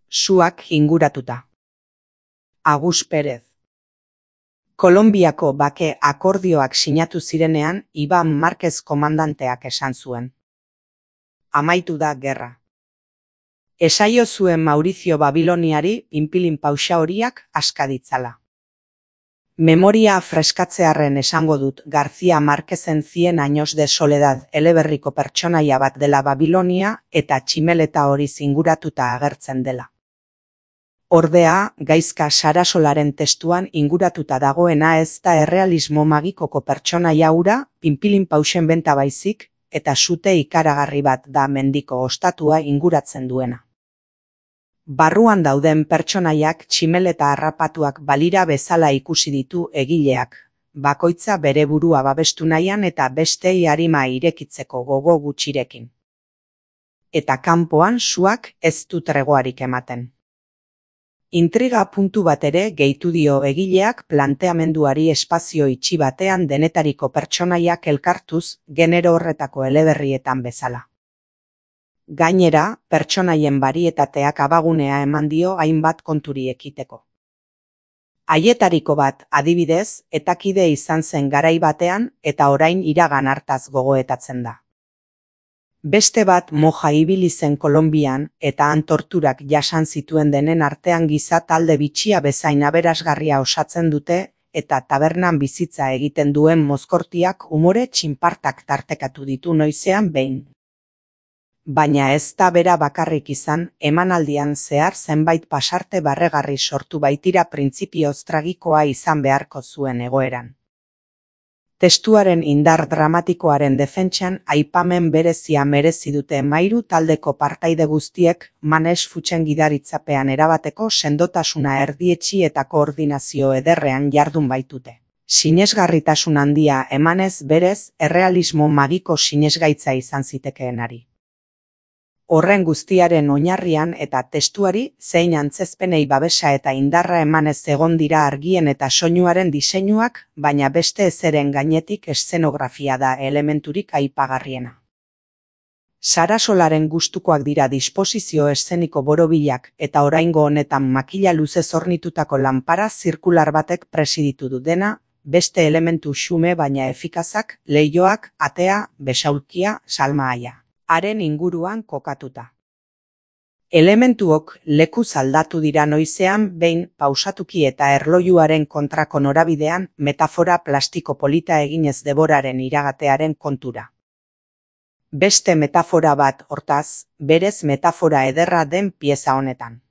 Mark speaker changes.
Speaker 1: suak inguratuta. Agus Perez. Kolonbiako bake akordioak sinatu zirenean Iban Marquez komandanteak esan zuen: amaitu da gerra. Esaio zuen Mauricio Babiloniari pinpilin pausa horiak aska ditzala. Memoria freskatzearren esango dut García Márquezen 100 años de soledad eleberriko pertsonaia bat dela Babilonia eta tximeleta hori inguratuta agertzen dela. Ordea, Gaizka Sarasolaren testuan inguratuta dagoena ez da errealismo magikoko pertsonaia hura pinpilin pausen benta baizik, eta sute ikaragarri bat da mendiko ostatua inguratzen duena. Barruan dauden pertsonaiak tximeleta harrapatuak balira bezala ikusi ditu egileak, bakoitza bere burua babestu nahian eta bestei arima irekitzeko gogo gutxirekin. Eta kanpoan suak ez du tregoarik ematen. Intriga puntu bat ere gehitu dio egileak planteamenduari espazio itxi batean denetariko pertsonaiak elkartuz genero horretako eleberrietan bezala. Gainera, pertsonaien barietateak abagunea eman dio hainbat konturi ekiteko. Haietariko bat, adibidez, etakide izan zen garai batean eta orain iragan hartaz gogoetatzen da. Beste bat moja ibili zen Kolonbian eta han torturak jasan zituen denen artean giza talde bitxia bezain aberasgarria osatzen dute eta tabernan bizitza egiten duen mozkortiak umore txinpartak tartekatu ditu noizean behin. Baina ez da bera bakarrik izan, emanaldian zehar zenbait pasarte barregarri sortu baitira printzipioz tragikoa izan beharko zuen egoeran. Testuaren indar dramatikoaren defentsan aipamen berezia merezi dute mairu taldeko partaide guztiek Manes Fuchen gidaritzapean erabateko sendotasuna erdietsi eta koordinazio ederrean jardun baitute. Sinesgarritasun handia emanez berez errealismo magiko sinesgaitza izan zitekeenari. Horren guztiaren oinarrian eta testuari zein antzezpenei babesa eta indarra emanez egon dira argien eta soinuaren diseinuak, baina beste ezeren gainetik eszenografia da elementurik aipagarriena. Sarasolaren gustukoak dira disposizio eszeniko borobilak eta oraingo honetan makila luzez hornitutako lanpara zirkular batek presiditu du dena, beste elementu xume baina efikazak, leihoak, atea, besaulkia, salmahaia. Haren inguruan kokatuta. Elementuok lekuz aldatu dira noizean behin pausatuki eta erlojuaren kontrako norabidean metafora plastiko polita eginez deboraren iragatearen kontura. Beste metafora bat hortaz, berez metafora ederra den pieza honetan.